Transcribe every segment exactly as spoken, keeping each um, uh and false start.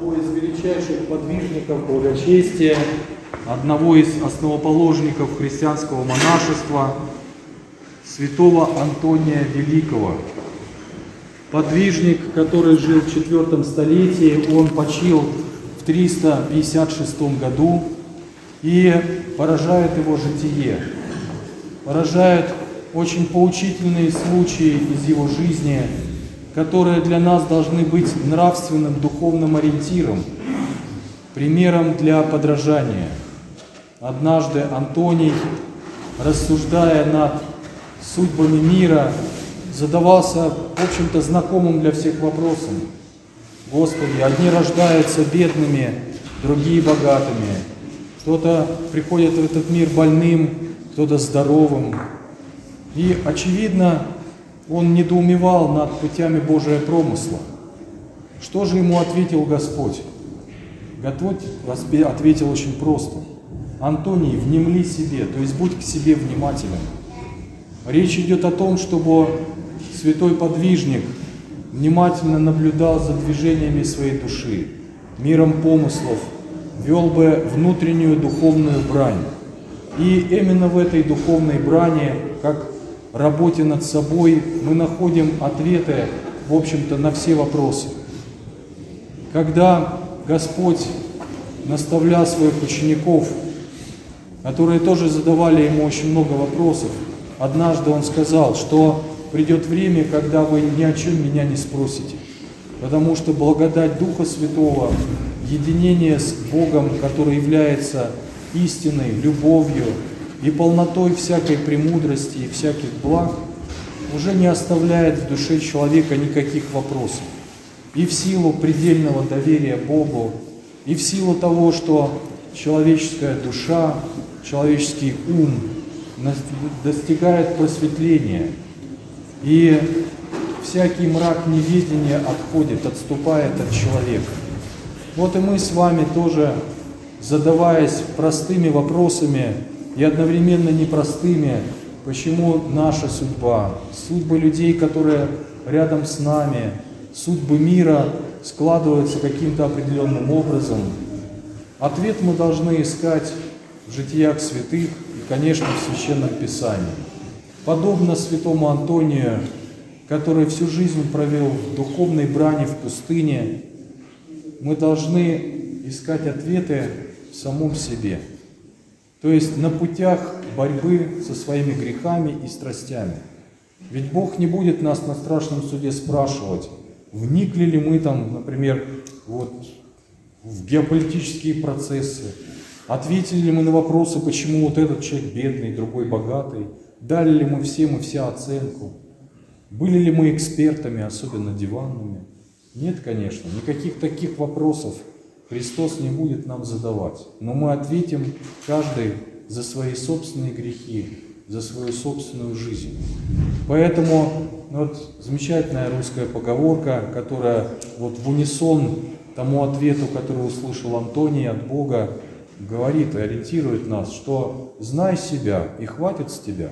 одного из величайших подвижников благочестия, одного из основоположников христианского монашества, святого Антония Великого. Подвижник, который жил в четвертом столетии, он почил в триста пятьдесят шестом году, и поражает его житие, поражают очень поучительные случаи из его жизни, которые для нас должны быть нравственным, духовным ориентиром, примером для подражания. Однажды Антоний, рассуждая над судьбами мира, задавался, в общем-то, знакомым для всех вопросом. Господи, одни рождаются бедными, другие богатыми. Кто-то приходит в этот мир больным, кто-то здоровым. И, очевидно, он недоумевал над путями Божия промысла. Что же ему ответил Господь? Господь ответил очень просто. Антоний, внемли себе, то есть будь к себе внимателен. Речь идет о том, чтобы святой подвижник внимательно наблюдал за движениями своей души, миром помыслов, вел бы внутреннюю духовную брань. И именно в этой духовной брани, как работе над собой, мы находим ответы, в общем-то, на все вопросы. Когда Господь наставлял своих учеников, которые тоже задавали ему очень много вопросов, однажды он сказал, что придет время, когда вы ни о чем меня не спросите, потому что благодать Духа Святого, единение с Богом, который является истиной, любовью и полнотой всякой премудрости и всяких благ, уже не оставляет в душе человека никаких вопросов. И в силу предельного доверия Богу, и в силу того, что человеческая душа, человеческий ум достигает просветления, и всякий мрак неведения отходит, отступает от человека. Вот и мы с вами тоже, задаваясь простыми вопросами и одновременно непростыми, почему наша судьба, судьбы людей, которые рядом с нами, судьбы мира складываются каким-то определенным образом, ответ мы должны искать в житиях святых и, конечно, в Священном Писании. Подобно святому Антонию, который всю жизнь провел в духовной брани в пустыне, мы должны искать ответы в самом себе, то есть на путях борьбы со своими грехами и страстями. Ведь Бог не будет нас на страшном суде спрашивать, вникли ли мы там, например, вот, в геополитические процессы, ответили ли мы на вопросы, почему вот этот человек бедный, другой богатый, дали ли мы всем и вся оценку, были ли мы экспертами, особенно диванными. Нет, конечно, никаких таких вопросов Христос не будет нам задавать. Но мы ответим каждый за свои собственные грехи, за свою собственную жизнь. Поэтому вот замечательная русская поговорка, которая вот в унисон тому ответу, который услышал Антоний от Бога, говорит и ориентирует нас, что знай себя и хватит с тебя.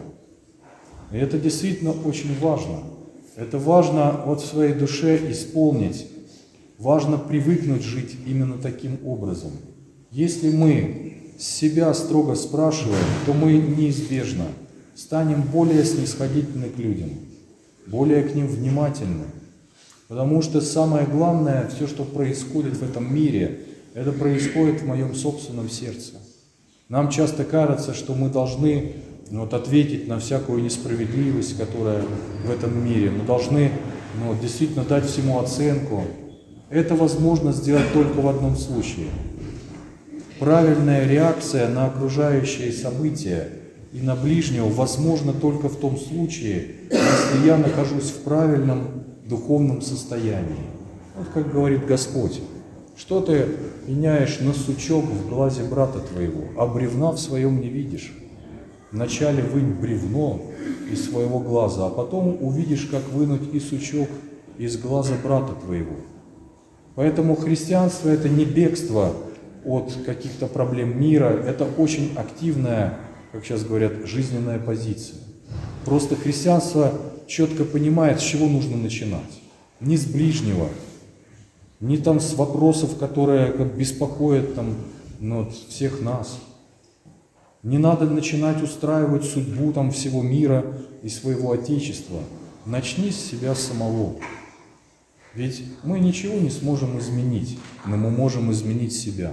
И это действительно очень важно. Это важно вот в своей душе исполнить. Важно привыкнуть жить именно таким образом. Если мы себя строго спрашиваем, то мы неизбежно станем более снисходительны к людям, более к ним внимательны. Потому что самое главное, все, что происходит в этом мире, это происходит в моем собственном сердце. Нам часто кажется, что мы должны ну, вот, ответить на всякую несправедливость, которая в этом мире. Мы должны ну, действительно дать всему оценку. Это возможно сделать только в одном случае. Правильная реакция на окружающие события и на ближнего возможна только в том случае, если я нахожусь в правильном духовном состоянии. Вот как говорит Господь, что ты меняешь на сучок в глазе брата твоего, а бревна в своем не видишь. Вначале вынь бревно из своего глаза, а потом увидишь, как вынуть и сучок из глаза брата твоего. Поэтому христианство – это не бегство от каких-то проблем мира, это очень активная, как сейчас говорят, жизненная позиция. Просто христианство четко понимает, с чего нужно начинать. Не с ближнего, ни там с вопросов, которые как беспокоят там, ну, вот, всех нас. Не надо начинать устраивать судьбу там всего мира и своего Отечества. Начни с себя самого. Ведь мы ничего не сможем изменить, но мы можем изменить себя.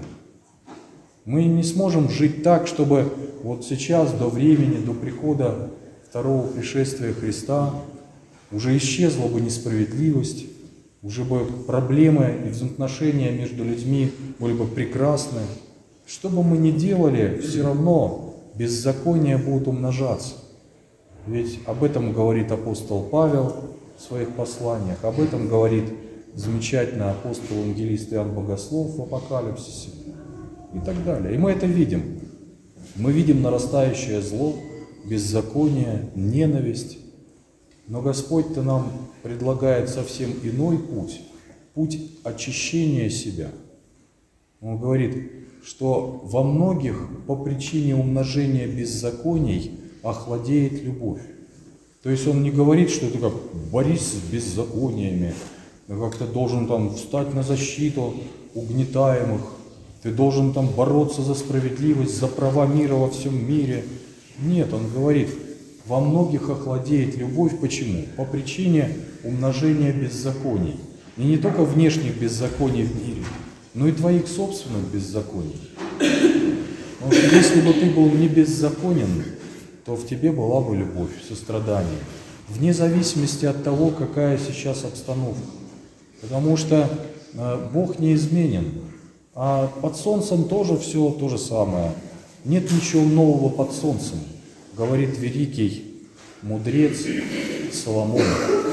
Мы не сможем жить так, чтобы вот сейчас, до времени, до прихода второго пришествия Христа, уже исчезла бы несправедливость, уже бы проблемы и взаимоотношения между людьми были бы прекрасны. Что бы мы ни делали, все равно беззакония будут умножаться. Ведь об этом говорит апостол Павел в своих посланиях, об этом говорит замечательный апостол-евангелист Иоанн Богослов в Апокалипсисе и так далее. И мы это видим. Мы видим нарастающее зло, беззаконие, ненависть. Но Господь-то нам предлагает совсем иной путь, путь очищения себя. Он говорит, что во многих по причине умножения беззаконий охладеет любовь. То есть он не говорит, что ты как борись с беззакониями, как ты должен там встать на защиту угнетаемых, ты должен там бороться за справедливость, за права мира во всем мире. Нет, он говорит, во многих охладеет любовь. Почему? По причине умножения беззаконий. И не только внешних беззаконий в мире, но и твоих собственных беззаконий. Потому что если бы ты был не беззаконен, то в тебе была бы любовь, сострадание. Вне зависимости от того, какая сейчас обстановка. Потому что э, Бог неизменен. А под солнцем тоже все то же самое. Нет ничего нового под солнцем, говорит великий мудрец Соломон.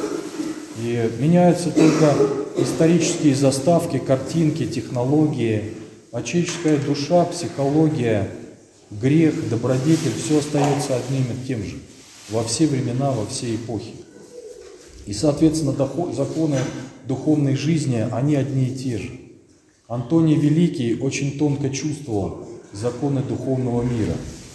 И меняются только исторические заставки, картинки, технологии, а человеческая душа, психология, грех, добродетель, все остается одним и тем же во все времена, во все эпохи. И, соответственно, законы духовной жизни, они одни и те же. Антоний Великий очень тонко чувствовал законы духовного мира.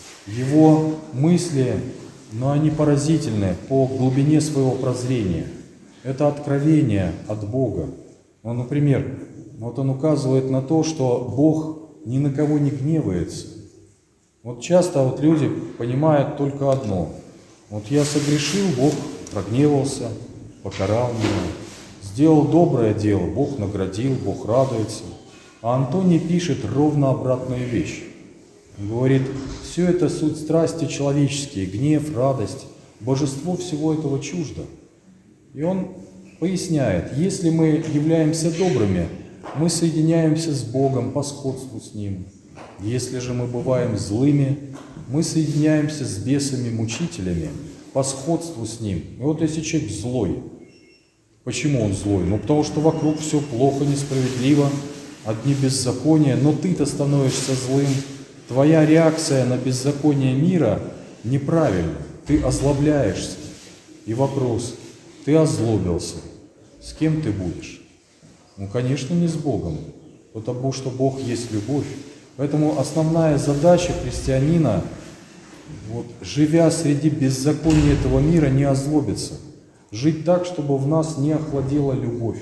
Его мысли, но они поразительны по глубине своего прозрения. Это откровение от Бога. Ну, например, вот он указывает на то, что Бог ни на кого не гневается. Вот часто вот люди понимают только одно. Вот я согрешил, Бог прогневался, покарал меня. Сделал доброе дело, Бог наградил, Бог радуется. А Антоний пишет ровно обратную вещь. Он говорит, все это суть страсти человеческие, гнев, радость, божество всего этого чуждо. И он поясняет, если мы являемся добрыми, мы соединяемся с Богом по сходству с Ним. Если же мы бываем злыми, мы соединяемся с бесами-мучителями по сходству с Ним. И вот если человек злой, почему он злой? Ну, потому что вокруг все плохо, несправедливо, одни беззакония, но ты-то становишься злым. Твоя реакция на беззаконие мира неправильна. Ты озлобляешься. И вопрос, ты озлобился. С кем ты будешь? Ну, конечно, не с Богом, потому что Бог есть любовь. Поэтому основная задача христианина, вот, живя среди беззакония этого мира, не озлобиться. Жить так, чтобы в нас не охладела любовь.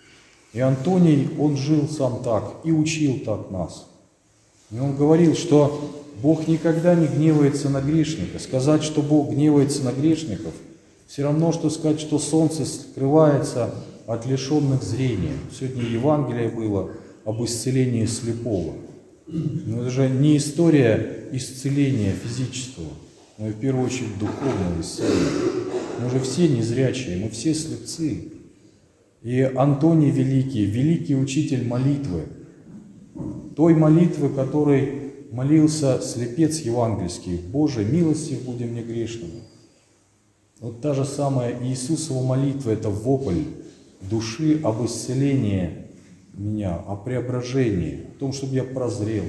И Антоний, он жил сам так и учил так нас. И он говорил, что Бог никогда не гневается на грешника. Сказать, что Бог гневается на грешников, все равно, что сказать, что солнце скрывается от лишенных зрения. Сегодня Евангелие было об исцелении слепого. Но это же не история исцеления физического, но и в первую очередь духовного исцеления. Мы же все незрячие, мы все слепцы. И Антоний Великий, великий учитель молитвы, той молитвы, которой молился слепец евангельский, «Боже, милостив будем мне грешному». Вот та же самая Иисусова молитва – это вопль души об исцелении меня, о преображении, о том, чтобы я прозрел.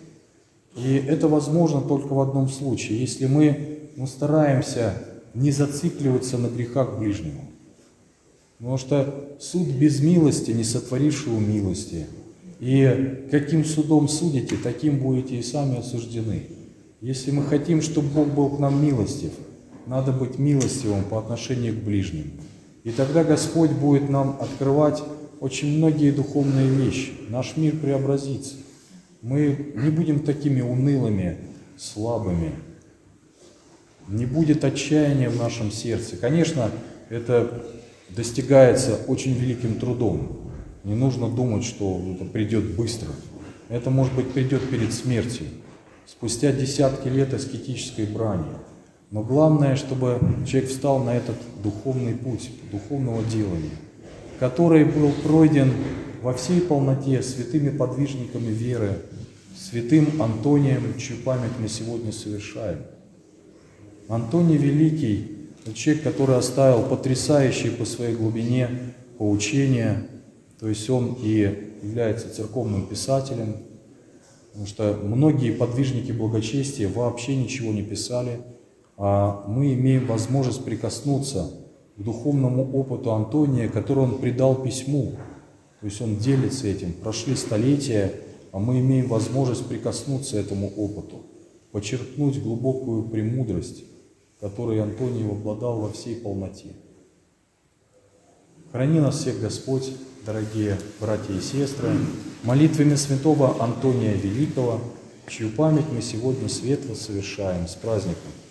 И это возможно только в одном случае, если мы ну, стараемся не зацикливаться на грехах ближнего. Потому что суд без милости, не сотворившего милости. И каким судом судите, таким будете и сами осуждены. Если мы хотим, чтобы Бог был к нам милостив, надо быть милостивым по отношению к ближним. И тогда Господь будет нам открывать очень многие духовные вещи. Наш мир преобразится. Мы не будем такими унылыми, слабыми. Не будет отчаяния в нашем сердце. Конечно, это достигается очень великим трудом. Не нужно думать, что это придет быстро. Это, может быть, придет перед смертью, спустя десятки лет аскетической брани. Но главное, чтобы человек встал на этот духовный путь, духовного делания, который был пройден во всей полноте святыми подвижниками веры, святым Антонием, чью память мы сегодня совершаем. Антоний Великий – это человек, который оставил потрясающие по своей глубине поучения, то есть он и является церковным писателем, потому что многие подвижники благочестия вообще ничего не писали, а мы имеем возможность прикоснуться к духовному опыту Антония, который он придал письму. То есть он делится этим. Прошли столетия, а мы имеем возможность прикоснуться к этому опыту, почерпнуть глубокую премудрость, которой Антоний обладал во всей полноте. Храни нас всех Господь, дорогие братья и сестры, молитвами святого Антония Великого, чью память мы сегодня светло совершаем. С праздником!